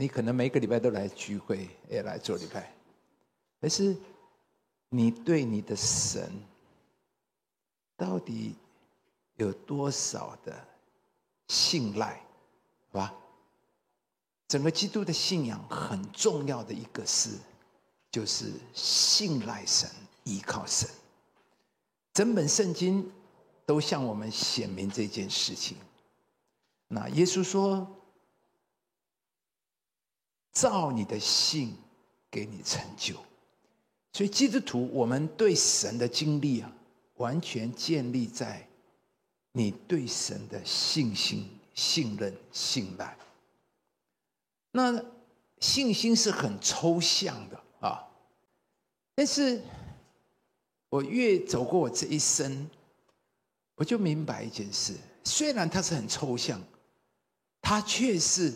你可能每个礼拜都来聚会，也来做礼拜，可是你对你的神到底有多少的信赖，好吧？整个基督的信仰很重要的一个事，就是信赖神，依靠神。整本圣经都向我们显明这件事情。那耶稣说，照你的信给你成就。所以基督徒我们对神的经历完全建立在你对神的信心、信任、信赖。那信心是很抽象的但是我越走过我这一生，我就明白一件事，虽然它是很抽象，它却是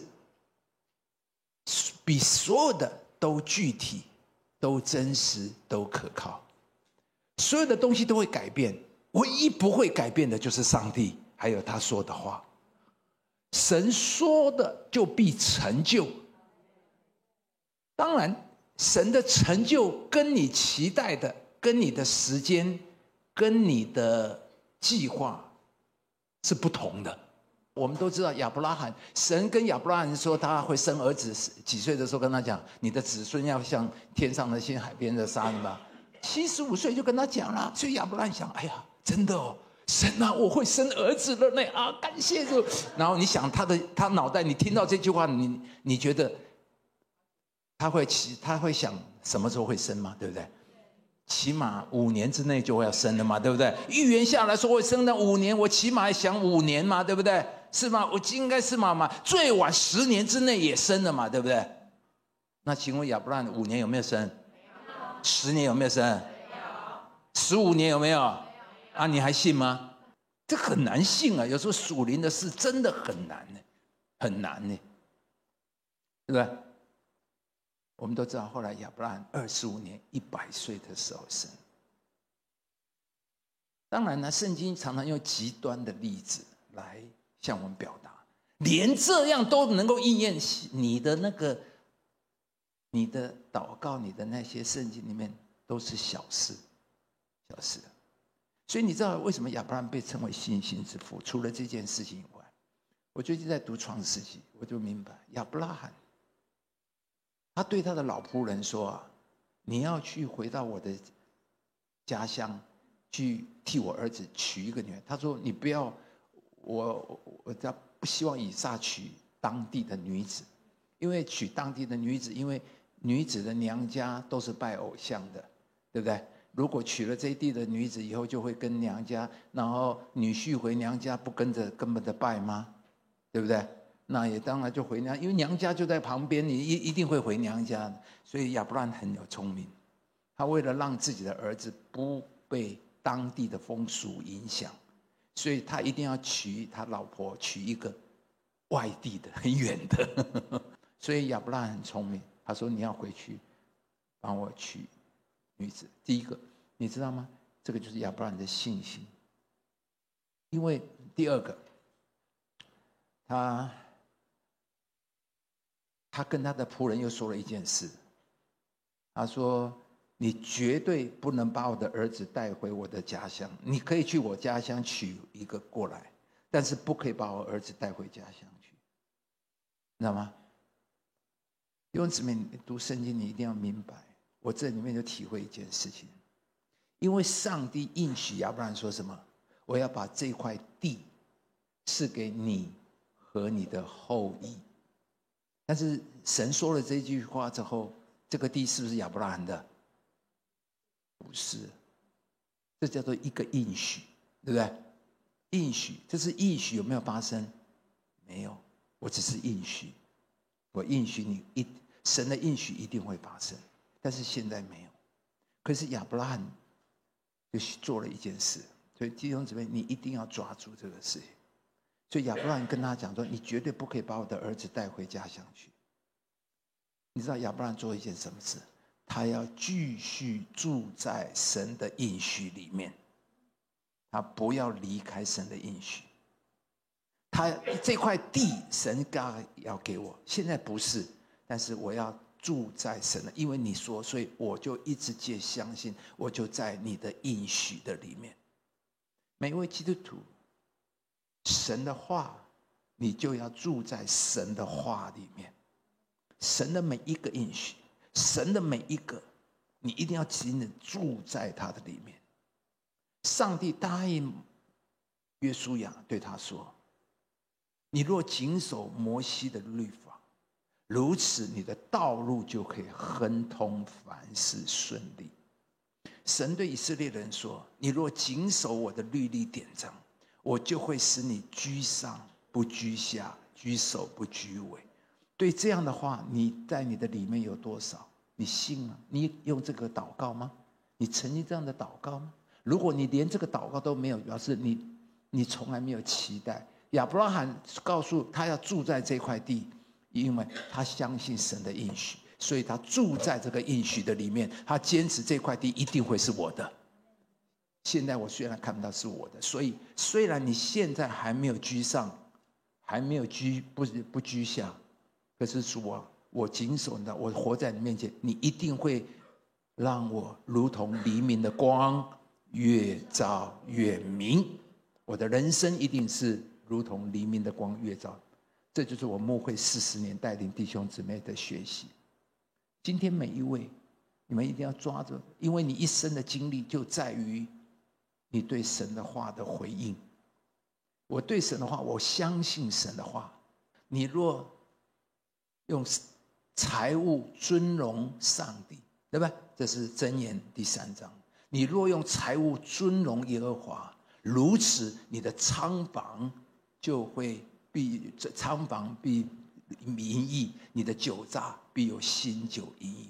比所有的都具体、都真实、都可靠。所有的东西都会改变，唯一不会改变的就是上帝还有他说的话。神说的就必成就。当然神的成就跟你期待的，跟你的时间，跟你的计划是不同的。我们都知道亚伯拉罕，神跟亚伯拉罕说他会生儿子，几岁的时候跟他讲，你的子孙要像天上的星、海边的沙吧。75岁就跟他讲了，所以亚伯拉罕想，哎呀，真的神啊，我会生儿子了呢感谢主。然后你想他脑袋，你听到这句话，你觉得他会想什么时候会生吗？对不对？起码5年之内就会要生的嘛，对不对？预言下来说会生的5年，我起码想5年嘛，对不对？是吗？我应该是嘛，最晚10年之内也生了嘛，对不对？那请问亚伯拉罕5年有没有生？10年有没有生？15年有没有？你还信吗？这很难信有时候属灵的事真的很难呢，很难呢，对不对？我们都知道，后来亚伯拉罕25年100岁的时候生。当然呢，圣经常常用极端的例子来向我们表达，连这样都能够应验你的祷告，你的那些圣经里面都是小事。所以你知道为什么亚伯拉罕被称为信心之父？除了这件事情以外，我最近在读创世纪，我就明白亚伯拉罕他对他的老仆人说你要去回到我的家乡，去替我儿子娶一个女儿。他说你不要，我不希望以撒娶当地的女子，因为娶当地的女子，因为女子的娘家都是拜偶像的，对不对？如果娶了这一地的女子以后，就会跟娘家，然后女婿回娘家不跟着根本的拜吗？对不对？那也当然就回娘，因为娘家就在旁边，你一定会回娘家的。所以亚伯拉罕很有聪明，他为了让自己的儿子不被当地的风俗影响，所以他一定要他老婆娶一个外地的很远的。所以亚伯拉罕很聪明，他说你要回去帮我娶女子。第一个你知道吗？这个就是亚伯拉罕的信心。因为第二个他跟他的仆人又说了一件事，他说你绝对不能把我的儿子带回我的家乡，你可以去我家乡娶一个过来，但是不可以把我儿子带回家乡去，知道吗？弟兄姊妹，你读圣经你一定要明白，我这里面就体会一件事情，因为上帝应许亚伯拉罕说什么？我要把这块地赐给你和你的后裔。但是神说了这句话之后，这个地是不是亚伯拉罕的？不是，这叫做一个应许，对不对？应许，这是应许有没有发生？没有，我只是应许，我应许你神的应许一定会发生，但是现在没有。可是亚伯拉罕就做了一件事，所以弟兄姊妹，你一定要抓住这个事情。所以亚伯拉罕跟他讲说，你绝对不可以把我的儿子带回家乡去。你知道亚伯拉罕做一件什么事？他要继续住在神的应许里面，他不要离开神的应许。他这块地神刚要给我，现在不是， 但是我要住在神的，因为你说，所以我就一直接相信，我就在你的应许的里面。每一位基督徒，神的话，你就要住在神的话里面。神的每一个应许，神的每一个，你一定要紧紧住在他的里面。上帝答应约书亚，对他说：你若谨守摩西的律法，如此你的道路就可以亨通，凡事顺利。神对以色列人说：你若谨守我的律例典章，我就会使你居上不居下，居首不居尾。对这样的话，你在你的里面有多少？你信吗？你用这个祷告吗？你曾经这样的祷告吗？如果你连这个祷告都没有，表示你从来没有期待。亚伯拉罕告诉他要住在这块地，因为他相信神的应许，所以他住在这个应许的里面，他坚持这块地一定会是我的。现在我虽然看不到是我的，所以虽然你现在还没有居上，还没有不居下，可是主啊，我谨守的，我活在你面前，你一定会让我如同黎明的光，越照越明。我的人生一定是如同黎明的光，越照。这就是我牧会40年带领弟兄姊妹的学习。今天每一位，你们一定要抓着，因为你一生的经历就在于你对神的话的回应。我对神的话，我相信神的话。你若用财物尊荣上帝，对吧？这是箴言第3章。你若用财物尊荣耶和华，如此你的仓房必盈溢，你的酒榨必有新酒盈溢。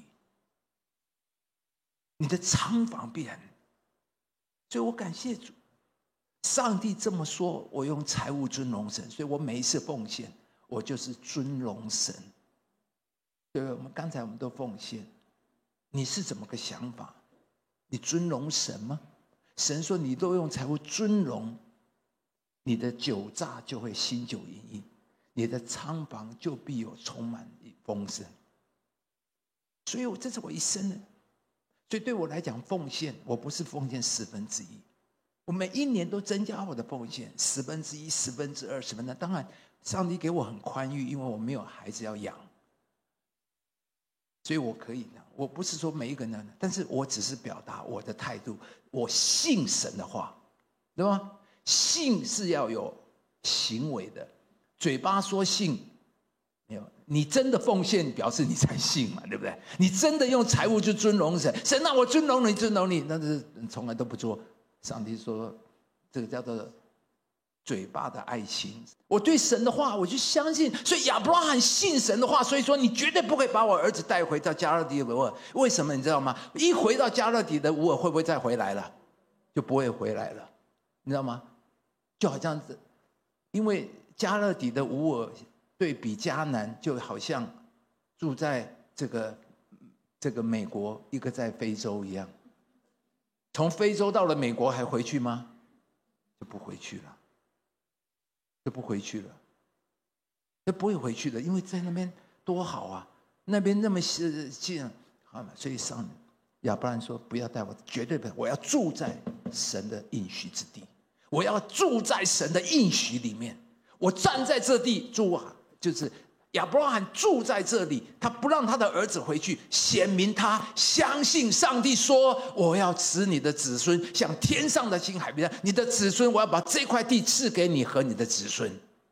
你的仓房必然，所以我感谢主，上帝这么说，我用财物尊荣神，所以我每一次奉献，我就是尊荣神。对，刚才我们都奉献，你是怎么个想法？你尊荣神吗？神说你都用财物尊荣，你的酒榨就会新酒盈溢，你的仓房就必有充满丰盛。所以这是我一生的，所以对我来讲，奉献我不是奉献1/10，我每一年都增加我的奉献1/10、2/10、10%。当然，上帝给我很宽裕，因为我没有孩子要养，所以我可以呢。我不是说每一个人，但是我只是表达我的态度。我信神的话，对吗？信是要有行为的，嘴巴说信，没有，你真的奉献，表示你才信嘛，对不对？你真的用财物去尊荣神，神让我尊荣你，尊荣你，但是从来都不做。上帝说，这个叫做嘴巴的爱情。我对神的话，我就相信，所以亚伯拉罕信神的话，所以说你绝对不会把我儿子带回到加勒底的乌尔。为什么你知道吗？一回到加勒底的乌尔，会不会再回来了？就不会回来了，你知道吗？就好像是，因为加勒底的乌尔对比迦南，就好像住在这个美国，一个在非洲一样。从非洲到了美国还回去吗？就不回去了，就不回去了，就不会回去的，因为在那边多好啊，那边那么近，好嘛。所以亚伯兰说：“不要带我，绝对不要，我要住在神的应许之地，我要住在神的应许里面。我站在这地住啊，就是亚伯拉罕住在这里，他不让他的儿子回去，显明他相信上帝说：我要使你的子孙像天上的星海边，你的子孙，我要把这块地赐给你和你的子孙。”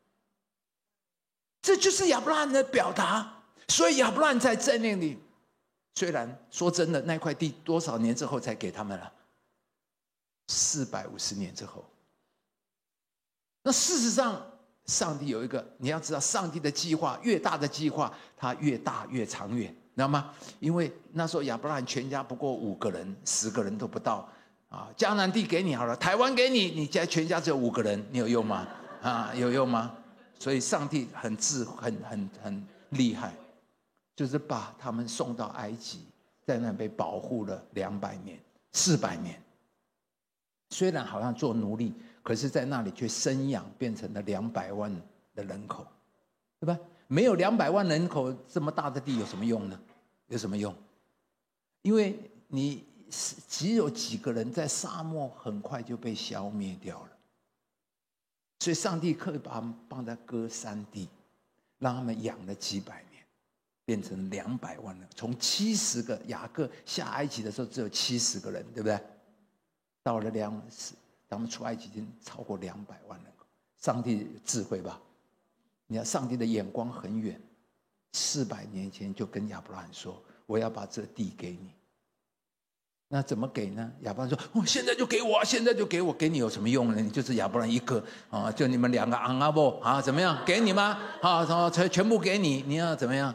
这就是亚伯拉罕的表达。所以亚伯拉罕在那里，虽然说真的，那块地多少年之后才给他们了？450年之后。那事实上，上帝有一个，你要知道，上帝的计划越大的计划，它越大越长远，知道吗？因为那时候亚伯拉罕全家不过5个人，10个人都不到啊。迦南地给你好了，台湾给你，你家全家只有5个人，你有用吗？啊，有用吗？所以上帝很厉害，就是把他们送到埃及，在那被保护了200年、400年。虽然好像做奴隶，可是在那里却生养，变成了200万的人口，对吧？ 没有200万人口这么大的地有什么用呢？有什么用？因为你只有几个人在沙漠，很快就被消灭掉了。所以上帝可以把他们放在歌山地，让他们养了几百年，变成200万人。从70个，雅各下埃及的时候只有70个人，对不对？到了他们出埃及已经超过200万人口。上帝智慧吧？你看上帝的眼光很远，400年前就跟亚伯拉罕说：“我要把这地给你。”那怎么给呢？亚伯拉罕说：“哦，现在就给我，现在就给我，给你有什么用呢？你就是亚伯拉罕一个啊，就你们2个昂阿伯啊，怎么样？给你吗？啊，全部给你，你要怎么样？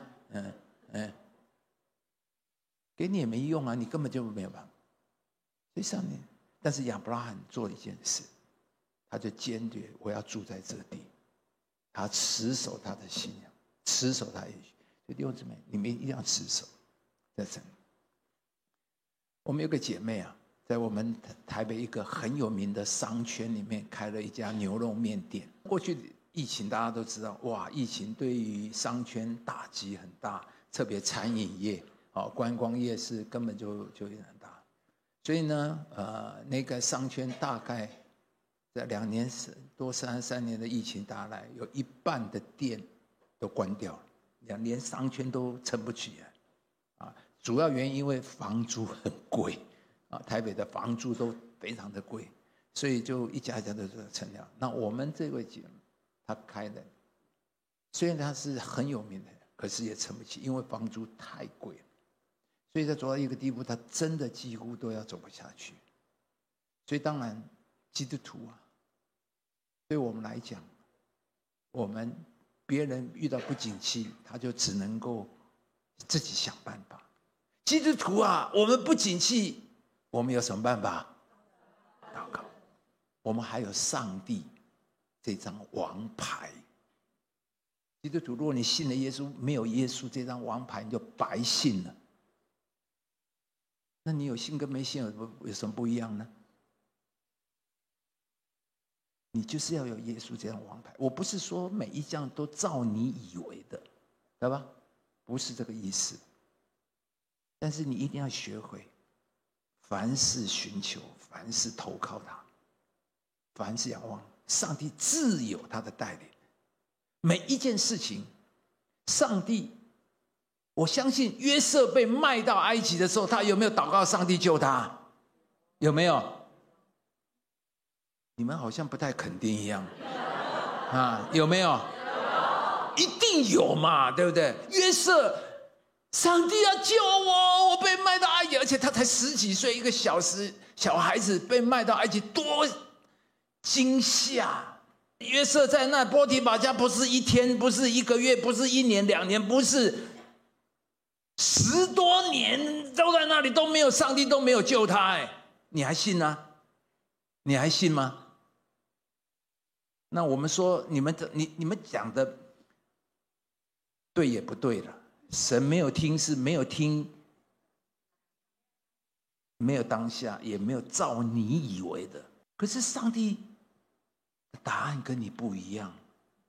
给你也没用啊，你根本就没有办法。所以上面，但是亚伯拉罕做了一件事，他就坚决我要住在这地，他持守他的信仰，持守他的许。所以弟兄姊妹，你们一定要持守，在这里。我们有个姐妹啊，在我们台北一个很有名的商圈里面开了一家牛肉面店。过去疫情大家都知道，哇，疫情对于商圈打击很大，特别餐饮业、观光业是根本就很大。所以呢，那个商圈大概在2年多3年的疫情打来，有一半的店都关掉了，连商圈都撑不起来。主要原因因为房租很贵台北的房租都非常的贵，所以就一家一家的撑掉。那我们这位姐妹她开的，虽然她是很有名的，可是也撑不起，因为房租太贵了。所以在走到一个地步，她真的几乎都要走不下去。所以当然基督徒对我们来讲，我们别人遇到不景气，他就只能够自己想办法。基督徒我们不景气，我们有什么办法？祷告。我们还有上帝这张王牌。基督徒，如果你信了耶稣，没有耶稣这张王牌，你就白信了。那你有信跟没信有什么不一样呢？你就是要有耶稣这张王牌。我不是说每一项都照你以为的，对吧？不是这个意思。但是你一定要学会，凡事寻求，凡事投靠他，凡事仰望上帝，自有他的带领。每一件事情，上帝，我相信约瑟被卖到埃及的时候，他有没有祷告上帝救他？有没有？你们好像不太肯定一样有没有？一定有嘛，对不对？约瑟，上帝要救我，我被卖到埃及，而且他才10几岁，一个小孩子被卖到埃及，多惊吓！约瑟在那波提乏家，不是1天，不是1个月，不是1年2年，不是10多年都在那里，都没有上帝都没有救他。你还信啊？你还信吗？那我们说你们讲的对也不对了。神没有听，是没有听，没有当下，也没有照你以为的。可是上帝的答案跟你不一样。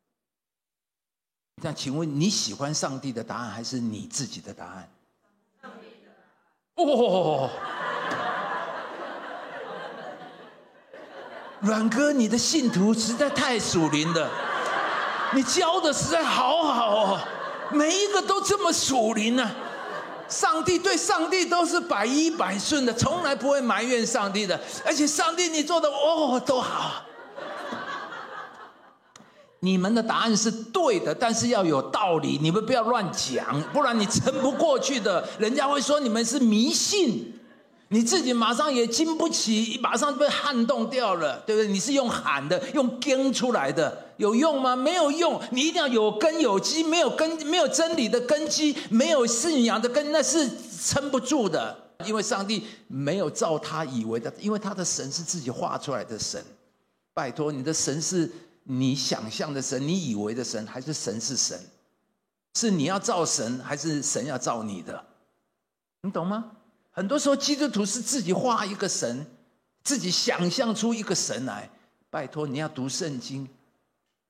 那请问你喜欢上帝的答案，还是你自己的答案？上帝的答案。阮哥，你的信徒实在太属灵了，你教的实在好好每一个都这么属灵对上帝都是100%100顺的，从来不会埋怨上帝的，而且上帝你做的都好。你们的答案是对的，但是要有道理，你们不要乱讲，不然你撑不过去的，人家会说你们是迷信。你自己马上也经不起，马上被撼动掉了，对不对？你是用喊的，用跟出来的，有用吗？没有用。你一定要有根有基，没有真理的根基，没有信仰的根，那是撑不住的。因为上帝没有照他以为的，因为他的神是自己画出来的神。拜托，你的神是你想象的神，你以为的神，还是神是神？是你要照神，还是神要照你的？你懂吗？很多时候基督徒是自己画一个神，自己想象出一个神来。拜托，你要读圣经，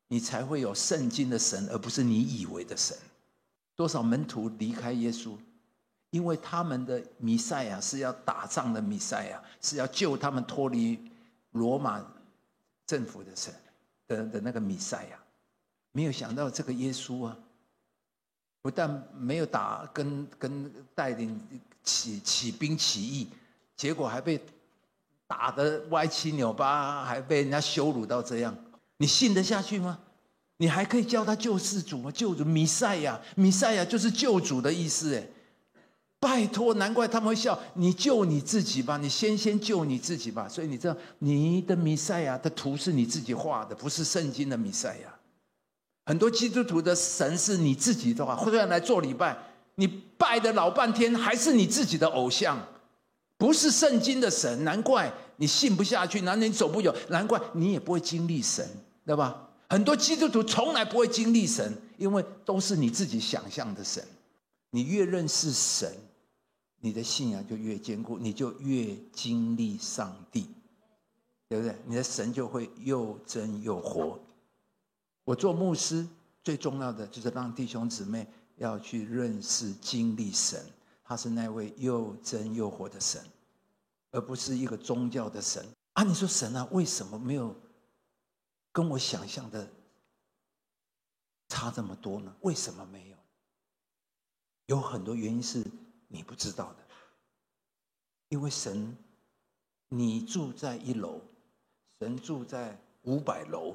你才会有圣经的神，而不是你以为的神。多少门徒离开耶稣，因为他们的弥赛亚是要打仗的弥赛亚，是要救他们脱离罗马政府的神的那个弥赛亚，没有想到这个耶稣啊，不但没有跟带领起兵起义，结果还被打得歪七扭八，还被人家羞辱到这样，你信得下去吗？你还可以叫他救世主吗？救主弥赛亚，弥赛亚就是救主的意思哎。拜托，难怪他们会笑，你救你自己吧，你先救你自己吧。所以你知道，你的弥赛亚的图是你自己画的，不是圣经的弥赛亚。很多基督徒的神是你自己的话，虽然来做礼拜，你拜的老半天还是你自己的偶像，不是圣经的神，难怪你信不下去，难怪你走不远，难怪你也不会经历神，对吧？很多基督徒从来不会经历神，因为都是你自己想象的神。你越认识神，你的信仰就越坚固，你就越经历上帝，对不对？你的神就会又真又活。我做牧师最重要的就是让弟兄姊妹要去认识经历神，他是那位又真又活的神，而不是一个宗教的神啊。你说神啊，为什么没有跟我想象的差这么多呢？为什么没有？有很多原因是你不知道的。因为神，你住在1楼，神住在500楼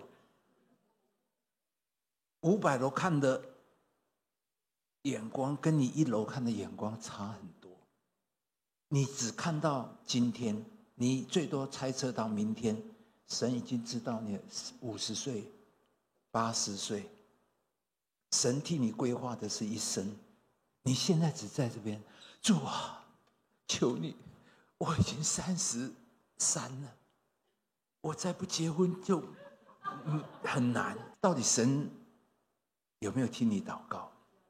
，500楼看的眼光跟你1楼看的眼光差很多。你只看到今天，你最多猜测到明天，神已经知道你50岁、80岁，神替你规划的是一生。你现在只在这边，主啊，求你，我已经33了，我再不结婚就很难。到底神有没有听你祷告？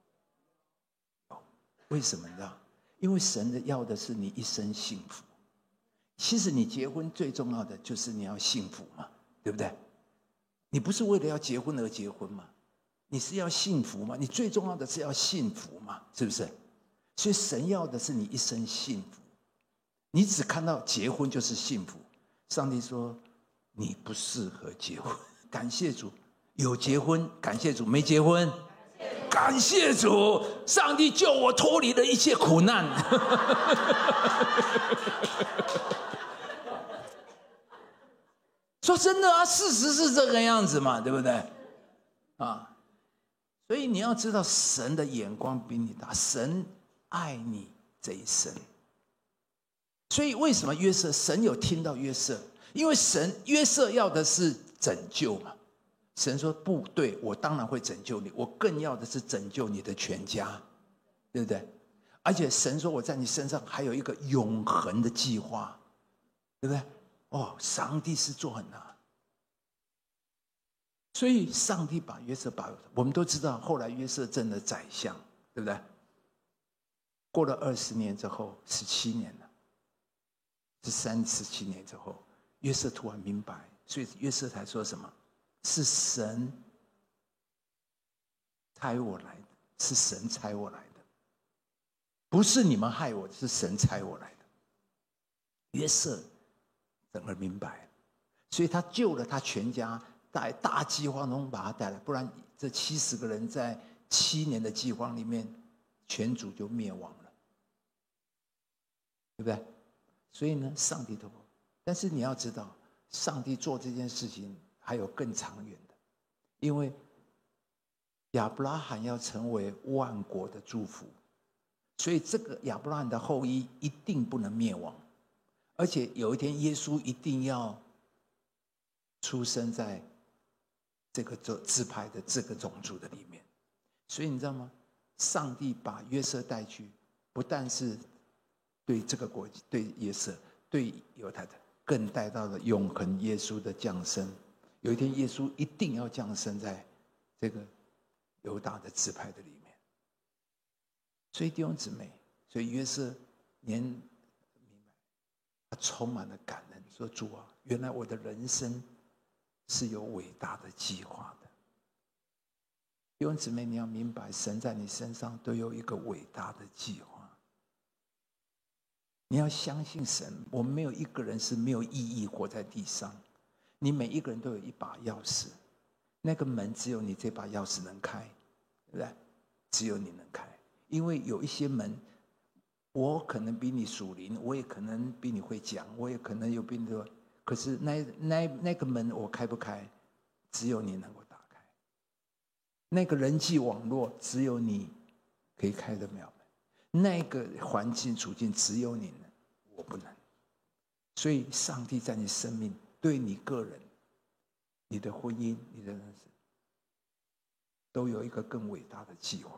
为什么呢？因为神要的是你一生幸福。其实你结婚最重要的就是你要幸福嘛，对不对？你不是为了要结婚而结婚嘛，你是要幸福嘛，你最重要的是要幸福嘛，是不是？所以神要的是你一生幸福。你只看到结婚就是幸福，上帝说你不适合结婚。感谢主，有结婚，感谢主；没结婚，感谢主，上帝救我脱离了一切苦难。说真的啊，事实是这个样子嘛，对不对？啊，所以你要知道，神的眼光比你大，神爱你这一生。所以为什么约瑟，神有听到约瑟？因为约瑟要的是拯救嘛。神说不对，我当然会拯救你，我更要的是拯救你的全家，对不对？而且神说我在你身上还有一个永恒的计划，对不对？哦，上帝是做很大，所以上帝把约瑟我们都知道，后来约瑟成了宰相，对不对？过了20年之后，17年了，17年之后，约瑟突然明白，所以约瑟才说什么？是神差我来的，是神差我来的，不是你们害我，是神差我来的。约瑟整个明白，所以他救了他全家，在大饥荒中把他带来，不然这70个人在7年的饥荒里面，全族就灭亡了，对不对？所以呢，上帝的，但是你要知道，上帝做这件事情还有更长远的，因为亚伯拉罕要成为万国的祝福，所以这个亚伯拉罕的后裔一定不能灭亡，而且有一天耶稣一定要出生在这个支派的这个种族的里面。所以你知道吗？上帝把约瑟带去，不但是对这个国对约瑟对犹太的，更带到了永恒耶稣的降生。有一天耶稣一定要降生在这个犹大的支派的里面。所以弟兄姊妹，所以约瑟明白，他充满了感恩，说主啊，原来我的人生是有伟大的计划的。 弟兄姊妹，你要明白，神在你身上都有一个伟大的计划。你要相信神，我们没有一个人是没有意义活在地上。你每一个人都有一把钥匙，那个门只有你这把钥匙能开，对不对？只有你能开。因为有一些门，我可能比你属灵，我也可能比你会讲，我也可能有比你多，可是那个门我开不开，只有你能够打开。那个人际网络只有你可以开得了门，那个环境处境只有你能，我不能。所以上帝在你生命，对你个人、你的婚姻、你的人生，都有一个更伟大的计划。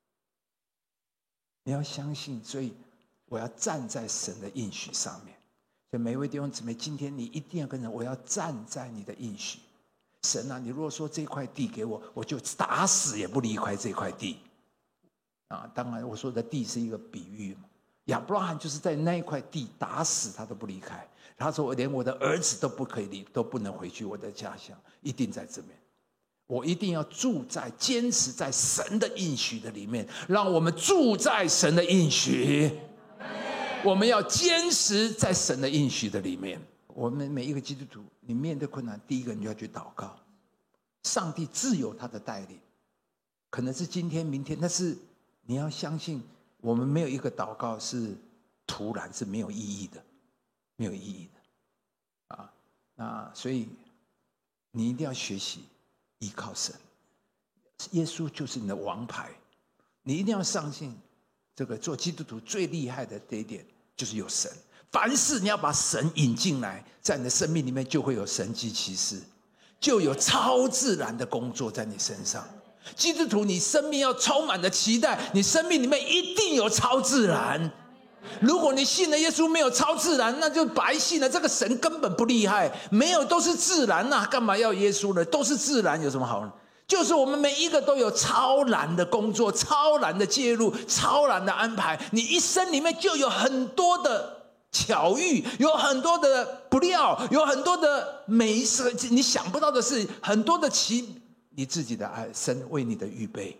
你要相信，所以我要站在神的应许上面。所以每一位弟兄姊妹，今天你一定要跟人，我要站在你的应许。神啊，你如果说这块地给我，我就打死也不离开这块地。当然我说的地是一个比喻嘛。亚伯拉罕就是在那一块地打死他都不离开。他说我连我的儿子都不可以离，都不能回去我的家乡，一定在这边。我一定要坚持在神的应许的里面，让我们住在神的应许。我们要坚持在神的应许的里面。我们每一个基督徒，你面对困难，第一个你就要去祷告，上帝自有他的带领，可能是今天明天，但是你要相信，我们没有一个祷告是突然，是没有意义的，没有意义的那所以你一定要学习依靠神，耶稣就是你的王牌。你一定要相信，这个做基督徒最厉害的这一点就是有神。凡事你要把神引进来，在你的生命里面就会有神迹奇事，就有超自然的工作在你身上。基督徒，你生命要充满的期待，你生命里面一定有超自然。如果你信了耶稣没有超自然，那就白信了，这个神根本不厉害，没有都是自然干嘛要耶稣呢？都是自然有什么好呢？就是我们每一个都有超然的工作，超然的介入，超然的安排。你一生里面就有很多的巧遇，有很多的不料，有很多的美事，你想不到的事，很多的你自己的爱，神为你的预备。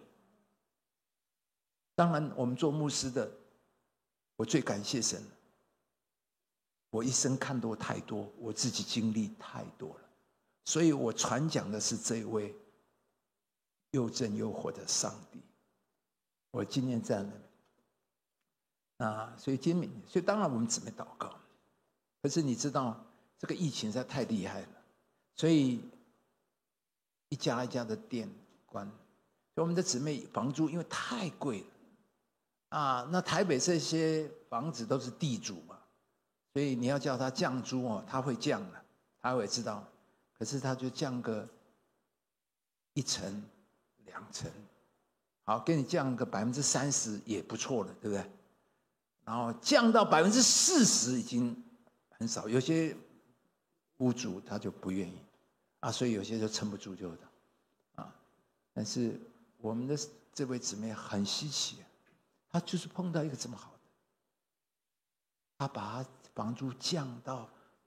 当然我们做牧师的，我最感谢神，我一生看多太多，我自己经历太多了，所以我传讲的是这位又真又活的上帝。我今天这样的所以当然我们姊妹祷告，可是你知道这个疫情实在太厉害了，所以一家一家的店关，所以我们的姊妹房租因为太贵了那台北这些房子都是地主嘛，所以你要叫他降租他会降的，他会知道，可是他就降个1成2成，好，给你降个30%也不错了，对不对？然后降到40%已经很少，有些屋主他就不愿意所以有些就撑不住就但是我们的这位姊妹很稀奇他就是碰到一个这么好的，他把房租降到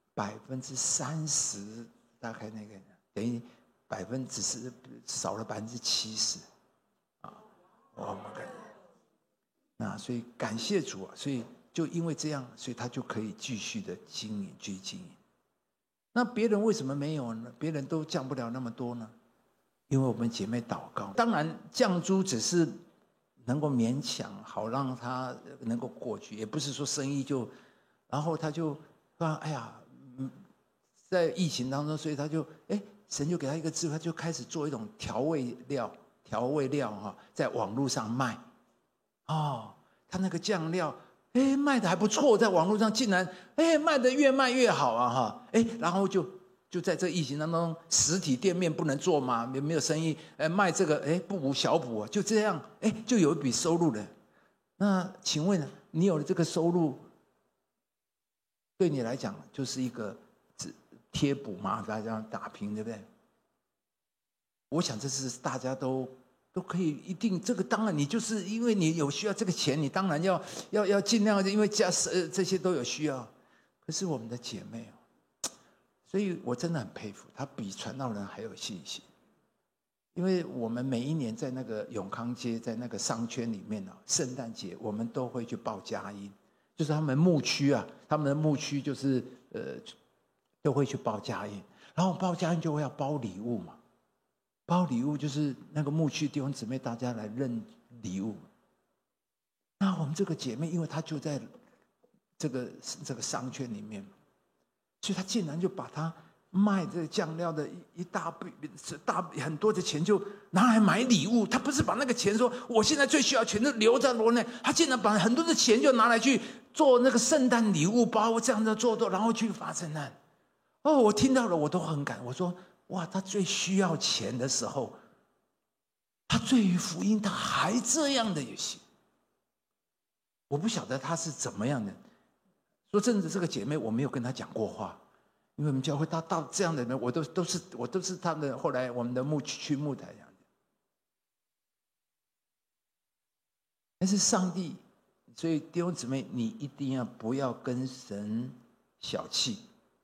30%，大概那个等于少了70%我们所以感谢主所以就因为这样，所以他就可以继续的经营。那别人为什么没有呢？别人都降不了那么多呢？因为我们姐妹祷告，当然降租只是能够勉强好让他能够过去，也不是说生意就，然后他就在疫情当中，所以他就神就给他一个智慧，他就开始做一种调味料在网络上卖他那个酱料卖的还不错，在网络上竟然卖的越卖越好然后就在这疫情当中，实体店面不能做嘛，没有生意，卖这个不无小补就这样就有一笔收入了。那请问你有了这个收入，对你来讲就是一个贴补嘛，大家打拼，对不对？我想这是大家都可以一定，这个当然你就是因为你有需要这个钱，你当然要尽量，因为这些都有需要。可是我们的姐妹所以我真的很佩服她，比传道人还有信心。 因为我们每一年在那个永康街，在那个商圈里面啊，圣诞节我们都会去报佳音，就是他们牧区啊，他们的牧区就是都会去报佳音，然后报佳音就会要包礼物嘛，包礼物就是那个牧区弟兄姊妹大家来认礼物。那我们这个姐妹，因为她就在这个商圈里面，所以她竟然就把她卖这个酱料的一大很多的钱就拿来买礼物。她不是把那个钱说我现在最需要全都留在罗内，她竟然把很多的钱就拿来去做那个圣诞礼物包，这样的做，然后去发圣诞。哦，我听到了，我都很感。我说哇，她最需要钱的时候，她对于福音她还这样的有心。我不晓得她是怎么样的。说真的，这个姐妹我没有跟她讲过话，因为我们教会她到这样的人，我都是他们的后来我们的牧区牧台这样。但是上帝，所以弟兄姊妹，你一定不要跟神小气，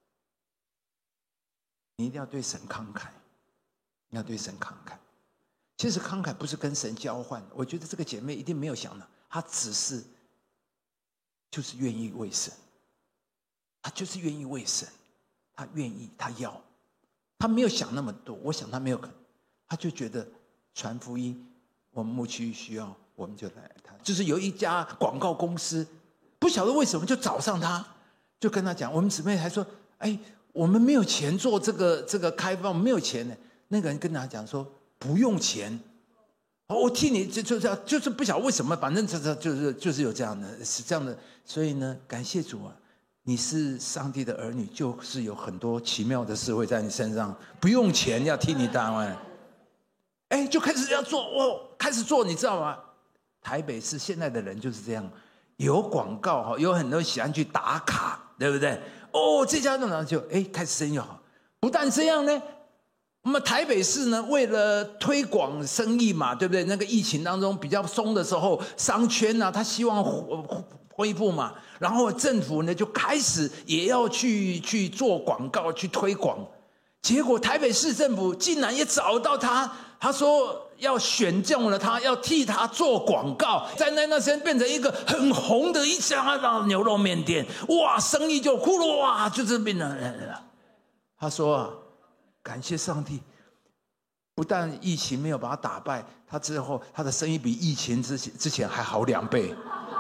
你一定要对神慷慨，你要对神慷慨。其实慷慨不是跟神交换，我觉得这个姐妹一定没有想到，她只是就是愿意为神。他就是愿意为神，他愿意，他要，他没有想那么多。我想他没有可能，他就觉得传福音，我们牧区需要，我们就来他。就是有一家广告公司，不晓得为什么就找上他，就跟他讲。我们姊妹还说：“哎，我们没有钱做这个开放，没有钱呢。”那个人跟他讲说：“不用钱。”我替你就是不晓得为什么，反正就是有这样的，是这样的。所以呢，感谢主啊。你是上帝的儿女，就是有很多奇妙的事会在你身上，不用钱要替你打完，哎，就开始要做开始做，你知道吗？台北市现在的人就是这样，有广告哈，有很多喜欢去打卡，对不对？这家店就开始生意好。不但这样呢，我们台北市呢，为了推广生意嘛，对不对？那个疫情当中比较松的时候，商圈啊，他希望恢复嘛。然后政府呢就开始也要去做广告去推广，结果台北市政府竟然也找到他，他说要选中了他，要替他做广告，在那时间变成一个很红的一家牛肉面店，哇，生意就呼噜哇，就是变了。他说感谢上帝，不但疫情没有把他打败，他之后他的生意比疫情之前还好2倍。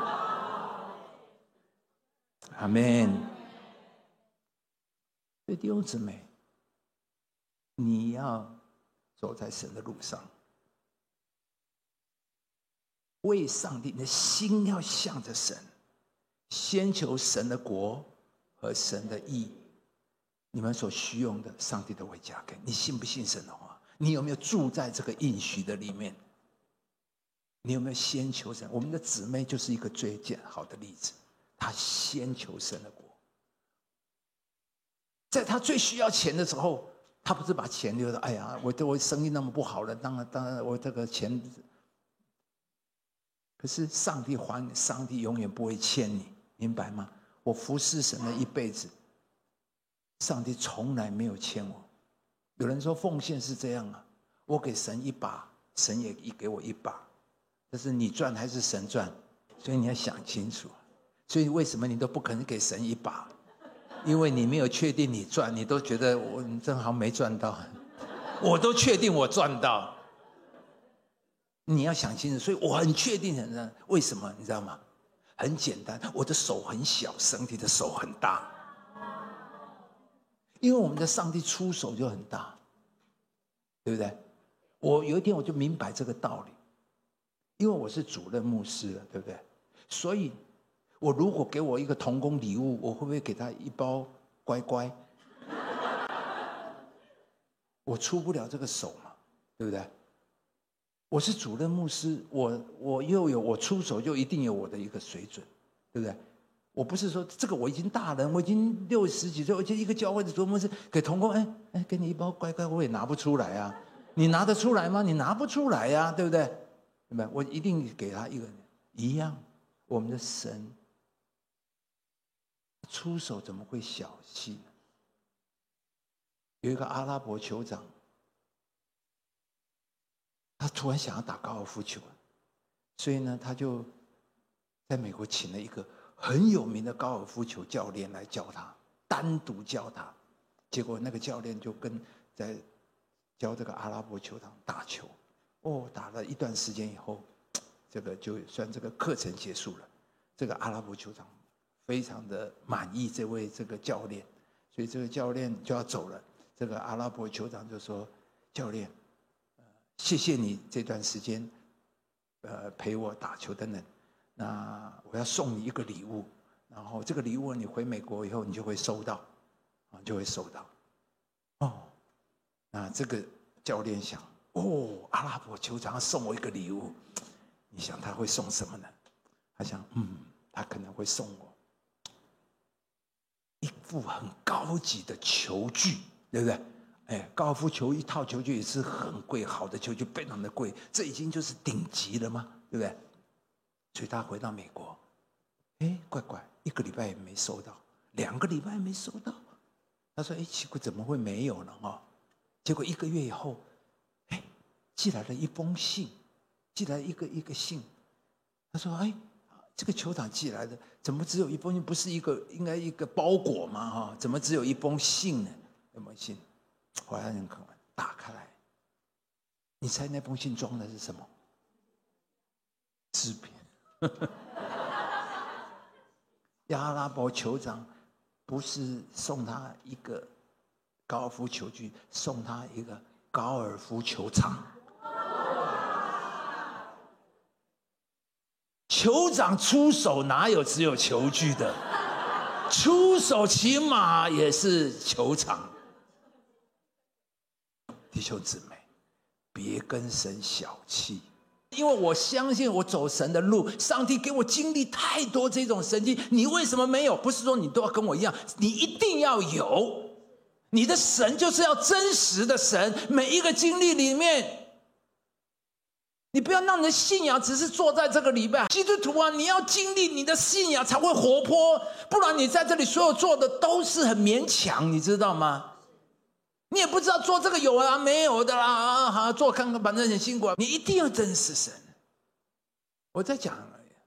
阿们。所以弟兄姊妹，你要走在神的路上，为上帝，你的心要向着神，先求神的国和神的义，你们所需用的，上帝都会加给你。信不信神的话？你有没有住在这个应许的里面？你有没有先求神？我们的姊妹就是一个最好的例子，她先求神的国。在他最需要钱的时候，他不是把钱留着，哎呀，我生意那么不好了，当然我这个钱。可是上帝还你，上帝永远不会欠你，明白吗？我服侍神的一辈子，上帝从来没有欠我。有人说奉献是这样啊，我给神一把，神也给我一把，这是你赚还是神赚？所以你要想清楚。所以为什么你都不肯给神一把？因为你没有确定你赚，你都觉得你正好没赚到，我都确定我赚到。你要想清楚，所以我很确定的，为什么你知道吗？很简单，我的手很小，上帝的手很大。因为我们的上帝出手就很大，对不对？我有一天我就明白这个道理，因为我是主任牧师了，对不对？所以我如果给我一个同工礼物，我会不会给他一包乖乖？我出不了这个手嘛，对不对？我是主任牧师，我又有我出手就一定有我的一个水准，对不对？我不是说这个我已经大人，我已经60几岁，而且一个教会的主任牧师给同工，给你一包乖乖，我也拿不出来啊！你拿得出来吗？你拿不出来呀，对不对？明白？我一定给他一个一样，我们的神。出手怎么会小气呢？有一个阿拉伯酋长， 他突然想要打高尔夫球，所以呢，他就在美国请了一个很有名的高尔夫球教练来教他，单独教他。结果那个教练就在教这个阿拉伯球场打球，打了一段时间以后，这个就算这个课程结束了。这个阿拉伯球场非常的满意这位这个教练，所以这个教练就要走了。这个阿拉伯酋长就说：“教练，谢谢你这段时间，陪我打球等等。那我要送你一个礼物，然后这个礼物你回美国以后你就会收到，就会收到。那这个教练想，阿拉伯酋长要送我一个礼物，你想他会送什么呢？他想，他可能会送我一副很高级的球具。”对不对？高尔夫球一套球具也是很贵，好的球具非常的贵，这已经就是顶级了嘛，对不对？所以他回到美国，怪怪，1个礼拜也没收到，2个礼拜也没收到。他说：“奇怪，怎么会没有呢？”结果1个月以后，寄来了一封信，寄来一个信。他说：“这个酋长寄来的，怎么只有一封信？不是应该一个包裹吗？怎么只有一封信呢？”那封信，后来人看完，打开来，你猜那封信装的是什么？支票。阿拉伯酋长不是送他一个高尔夫球具，送他一个高尔夫球场。酋长出手哪有只有球具的？出手起码也是球场。弟兄姊妹，别跟神小气，因为我相信我走神的路，上帝给我经历太多这种神迹，你为什么没有？不是说你都要跟我一样，你一定要有。你的神就是要真实的神，每一个经历里面，你不要让你的信仰只是坐在这个礼拜。基督徒啊，你要经历你的信仰才会活泼，不然你在这里所有做的都是很勉强，你知道吗？你也不知道做这个有啊没有的啦，好做看看，反正很辛苦。你一定要真实神。我在讲而已。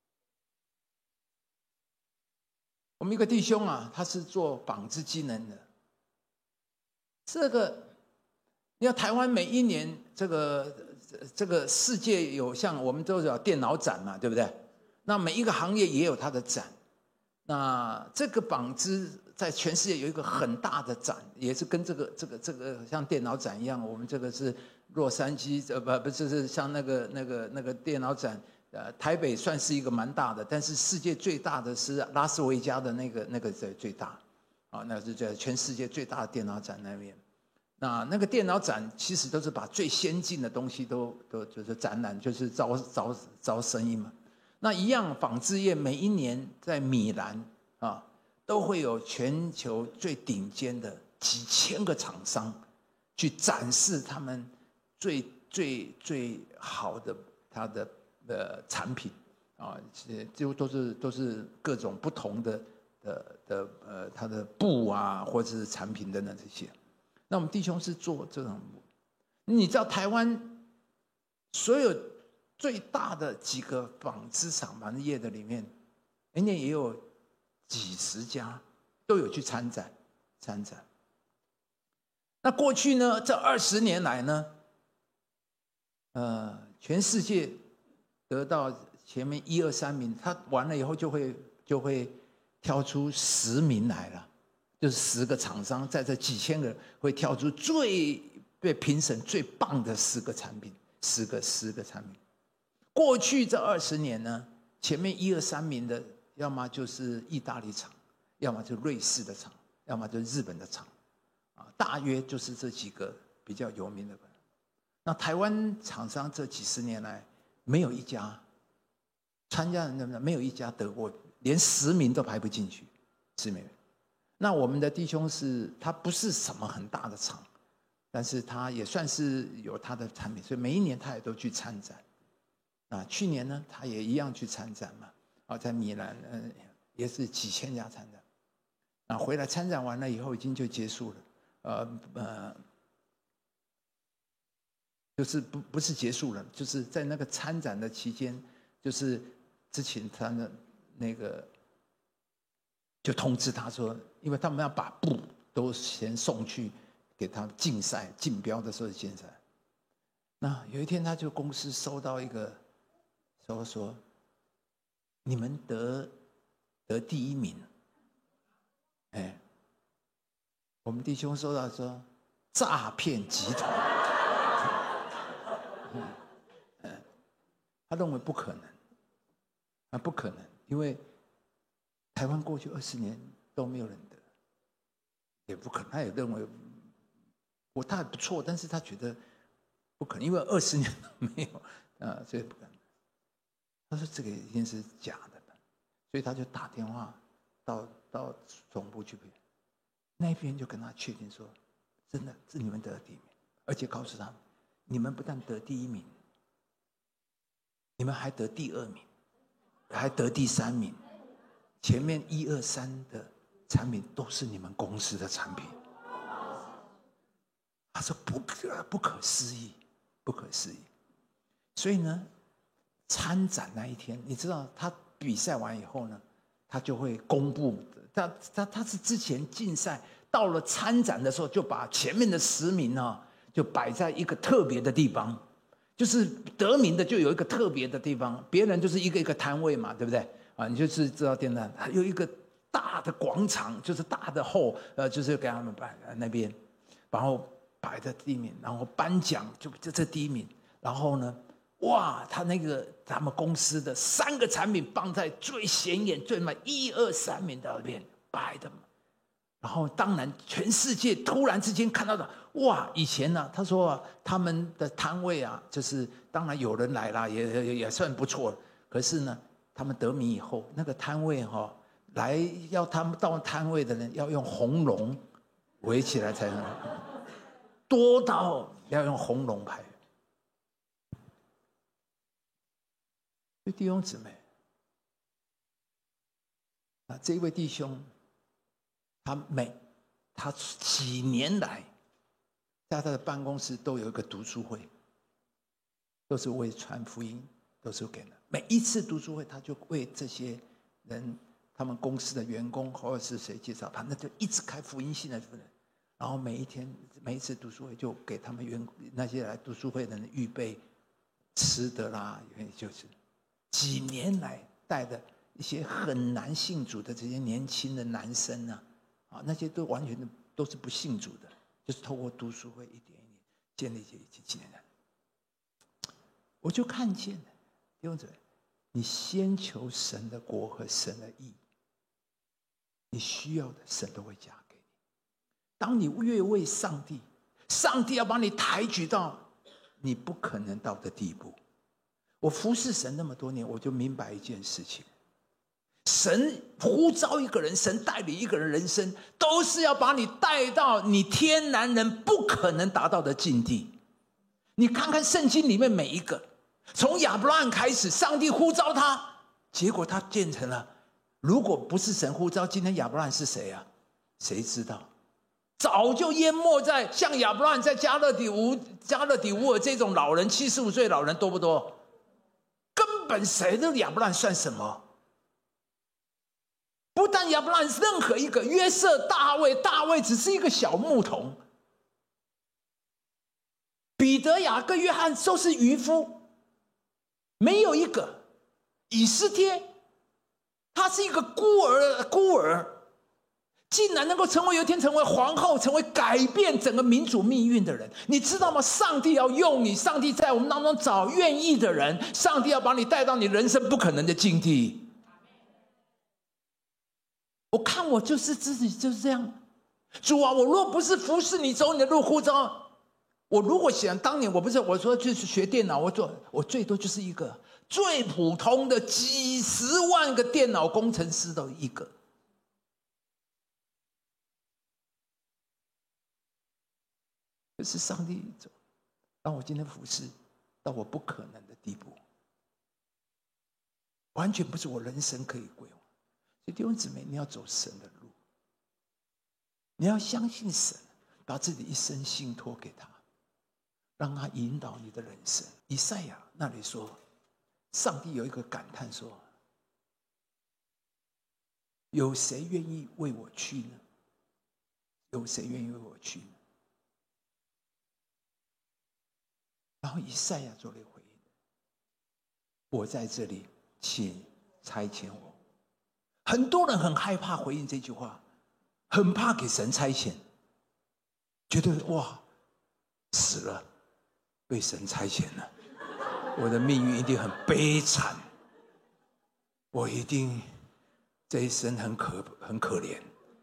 我们一个弟兄啊，他是做纺织机能的。这个，你看台湾每一年这个世界有像我们都有电脑展嘛，对不对？那每一个行业也有它的展。那这个纺织在全世界有一个很大的展，也是跟这个像电脑展一样。我们这个是洛杉矶，不是像那个电脑展，台北算是一个蛮大的，但是世界最大的是拉斯维加的那个最大，那是在全世界最大的电脑展那边。那个电脑展其实都是把最先进的东西都就是展览，就是招生意嘛。那一样，纺织业每一年在米兰都会有全球最顶尖的几千个厂商去展示他们最好的他的产品就都是各种不同的它的布啊，或者是产品等等这些。那我们弟兄是做这种，你知道台湾所有最大的几个纺织厂纺织业的里面，人家也有几十家都有去参展。那过去呢，这20年来呢，全世界得到前面1、2、3名，他完了以后就会挑出10名来了。就是10个厂商，在这几千个会挑出被评审最棒的10个产品，10个产品。过去这20年呢，前面1、2、3名的，要么就是意大利厂，要么就瑞士的厂，要么就日本的厂，大约就是这几个比较有名的。那台湾厂商这几十年来，没有一家参加人没有一家得过，连10名都排不进去，10名。那我们的弟兄他不是什么很大的厂，但是他也算是有他的产品，所以每一年他也都去参展。去年呢，他也一样去参展嘛，在米兰，也是几千家参展。回来参展完了以后，已经就结束了。 就是不是结束了，就是在那个参展的期间，就是之前他的那个就通知他说，因为他们要把布都先送去给他竞赛竞标的时候竞赛。那有一天他就公司收到一个说你们得第一名，我们弟兄收到说诈骗集团。他认为不可能，不可能，因为台湾过去20年都没有人得，也不可能。他也认为他还不错，但是他觉得不可能，因为20年都没有所以不可能。他说这个一定是假的，所以他就打电话到总部去，那边就跟他确定说，真的是你们得第一名，而且告诉他们，你们不但得第一名，你们还得第2名，还得第3名，前面1、2、3的产品都是你们公司的产品。他说不可思议，不可思议。所以呢，参展那一天，你知道他比赛完以后呢，他就会公布。他是之前竞赛到了参展的时候，就把前面的10名就摆在一个特别的地方。就是得名的就有一个特别的地方，别人就是一个一个摊位嘛，对不对？你就是知道电缆，它有一个大的广场，就是大的就是给他们摆那边，然后摆在第一名，然后颁奖就这第一名，然后呢，哇，他们公司的3个产品放在最显眼、最1、2、3名的那边摆的。然后当然全世界突然之间看到的，哇！以前呢，他说他们的摊位就是当然有人来啦，也算不错。可是呢，他们得名以后，那个摊位来要他们到摊位的人要用红龙围起来才能，多到要用红龙牌。弟兄姊妹，这一位弟兄。他几年来，在他的办公室都有一个读书会，都是为传福音，都是给的。每一次读书会，他就为这些人，他们公司的员工或者是谁介绍他，那就一直开福音信的人。然后每一次读书会，就给他们那些来读书会的人预备吃的啦，就是几年来带的一些很难信主的这些年轻的男生那些都完全都是不信主的，就是透过读书会一点一点建立起来。我就看见了，弟兄姊妹，你先求神的国和神的义，你需要的神都会加给你。当你越为上帝，上帝要把你抬举到你不可能到的地步。我服侍神那么多年，我就明白一件事情。神呼召一个人，神带领一个人人生，都是要把你带到你天然人不可能达到的境地。你看看圣经里面每一个，从亚伯拉罕开始，上帝呼召他，结果他建成了。如果不是神呼召，今天亚伯拉罕是谁啊？谁知道？早就淹没在像亚伯拉罕在加勒底乌尔这种老人，75岁老人多不多？根本谁的亚伯拉罕算什么？不但亚伯拉罕，任何一个约瑟、大卫只是一个小牧童，彼得、雅各、约翰都是渔夫，没有一个。以斯帖，他是一个孤儿，竟然能够有一天成为皇后，成为改变整个民族命运的人。你知道吗？上帝要用你，上帝在我们当中找愿意的人，上帝要把你带到你人生不可能的境地。我看我就是自己就是这样。主啊，我若不是服侍你，走你的路呼召，我如果想当年我说就是学电脑，我最多就是一个最普通的几10万个电脑工程师的一个。可是上帝让我今天服侍到我不可能的地步，完全不是我人生可以规划。所以弟兄姊妹，你要走神的路，你要相信神，把自己一生信托给他。 让他引导你的人生。以赛亚那里说，上帝有一个感叹说，有谁愿意为我去呢？有谁愿意为我去呢？然后以赛亚做了回应，我在这里，请差遣我。很多人很害怕回应这句话，很怕给神差遣，觉得哇，死了，被神差遣了，我的命运一定很悲惨，我一定这一生很可怜。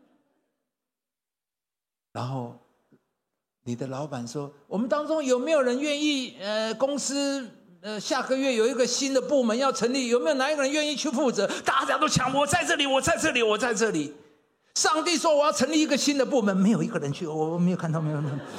然后你的老板说，我们当中有没有人愿意公司下个月有一个新的部门要成立，有没有哪一个人愿意去负责？大家都抢，我在这里，我在这里，我在这里。上帝说我要成立一个新的部门，没有一个人去，我没有看到，没有。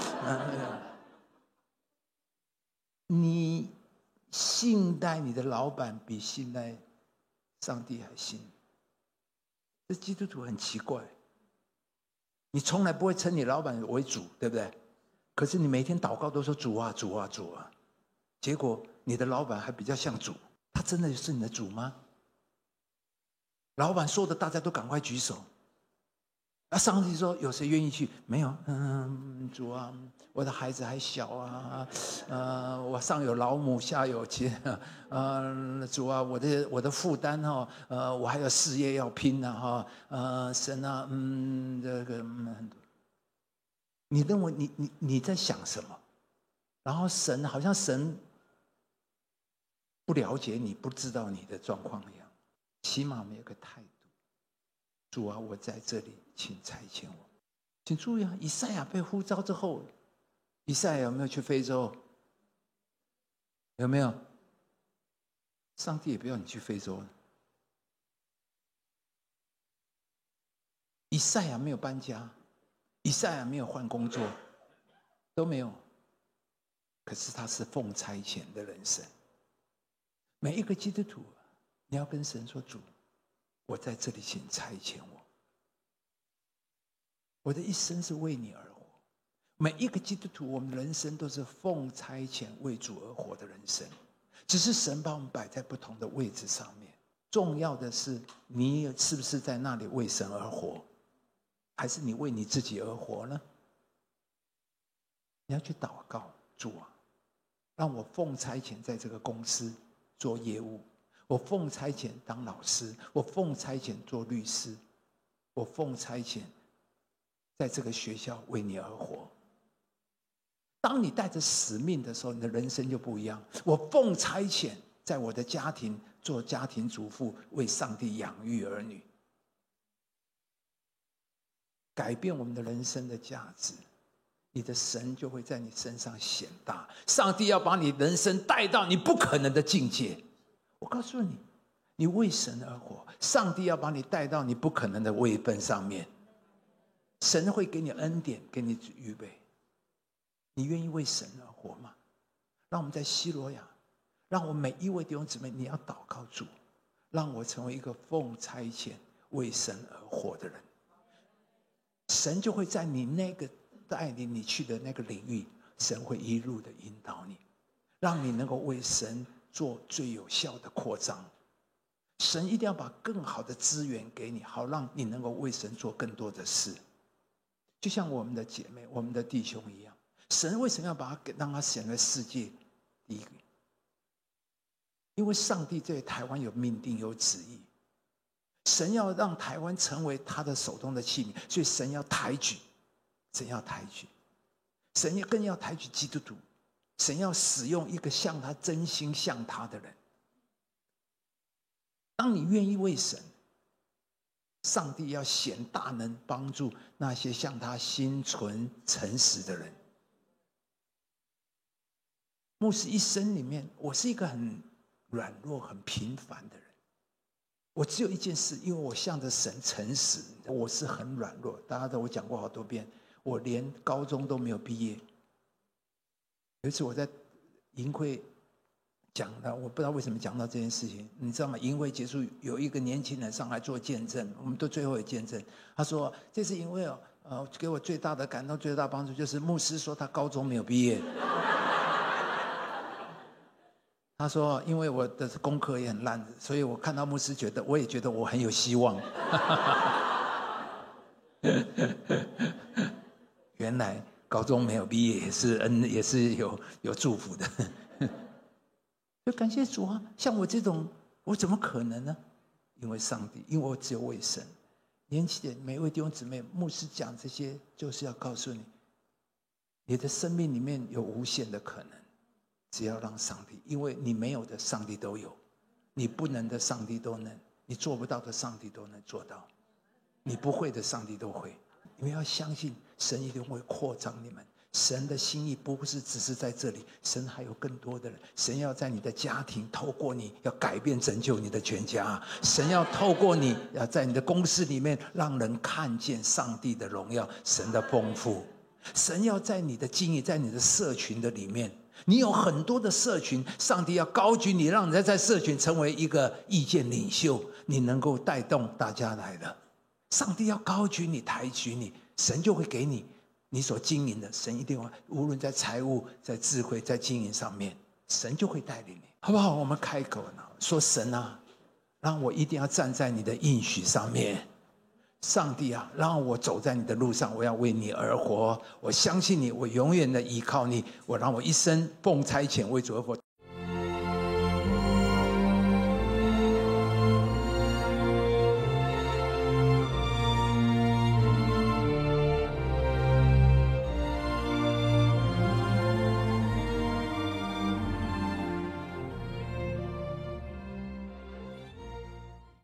你信赖你的老板比信赖上帝还信，这基督徒很奇怪。你从来不会称你老板为主，对不对？可是你每天祷告都说主啊主啊主啊，结果你的老板还比较像主，他真的是你的主吗？老板说的大家都赶快举手。上帝说有谁愿意去？没有。主啊，我的孩子还小啊，我上有老母下有亲，主啊，我的负担我还有事业要拼啊，神啊，这个你认为你在想什么？然后神好像神不了解你，不知道你的状况一样，起码没有个态度。主啊，我在这里，请差遣我。请注意啊，以赛亚被呼召之后，以赛亚有没有去非洲？有没有？上帝也不要你去非洲。以赛亚没有搬家，以赛亚没有换工作，都没有。可是他是奉差遣的人生。每一个基督徒，你要跟神说，主，我在这里，请差遣我。我的一生是为你而活。每一个基督徒，我们的人生都是奉差遣为主而活的人生，只是神把我们摆在不同的位置上面。重要的是，你是不是在那里为神而活，还是你为你自己而活呢？你要去祷告，主啊，让我奉差遣在这个公司做业务，我奉差遣当老师，我奉差遣做律师，我奉差遣在这个学校为你而活。当你带着使命的时候，你的人生就不一样。我奉差遣在我的家庭做家庭主妇，为上帝养育儿女，改变我们的人生的价值，你的神就会在你身上显大。上帝要把你人生带到你不可能的境界。我告诉你，你为神而活，上帝要把你带到你不可能的位分上面。神会给你恩典，给你预备。你愿意为神而活吗？让我们在西罗亚，让我们每一位弟兄姊妹，你要祷告主，让我成为一个奉差遣为神而活的人。神就会在你那个带领你去的那个领域，神会一路的引导你，让你能够为神做最有效的扩张。神一定要把更好的资源给你，好让你能够为神做更多的事。就像我们的姐妹、我们的弟兄一样，神为什么要让他显为世界第一个？因为上帝对台湾有命定、有旨意，神要让台湾成为他的手中的器皿，所以神要抬举，神要抬举，神更要抬举基督徒，神要使用一个向他真心向他的人。当你愿意为神，上帝要显大能，帮助那些向他心存诚实的人。牧师一生里面，我是一个很软弱、很平凡的人。我只有一件事，因为我向着神诚实，我是很软弱。大家都我讲过好多遍，我连高中都没有毕业。有一次我在营会讲的，我不知道为什么讲到这件事情，你知道吗？营会结束，有一个年轻人上来做见证，我们都最后有见证。他说：“这次营会给我最大的感动、最大的帮助，就是牧师说他高中没有毕业。” 他说因为我的功课也很烂，所以我看到牧师我也觉得我很有希望。原来高中没有毕业也是有祝福的。就感谢主啊，像我这种我怎么可能呢？因为上帝，因为我只有为神。年轻人，每位弟兄姊妹，牧师讲这些就是要告诉你，你的生命里面有无限的可能，只要让上帝，因为你没有的上帝都有，你不能的上帝都能，你做不到的上帝都能做到，你不会的上帝都会。你们要相信神一定会扩张你们，神的心意不是只是在这里，神还有更多的人。神要在你的家庭透过你要改变拯救你的全家，神要透过你要在你的公司里面让人看见上帝的荣耀，神的丰富。神要在你的经营，在你的社群的里面，你有很多的社群，上帝要高举你，让你在社群成为一个意见领袖，你能够带动大家来的。上帝要高举你，抬举你，神就会给你你所经营的，神一定会，无论在财务、在智慧、在经营上面，神就会带领你，好不好？我们开口呢，说神啊，让我一定要站在你的应许上面。上帝啊，让我走在你的路上，我要为你而活。我相信你，我永远的依靠你。让我一生奉差遣为主而活。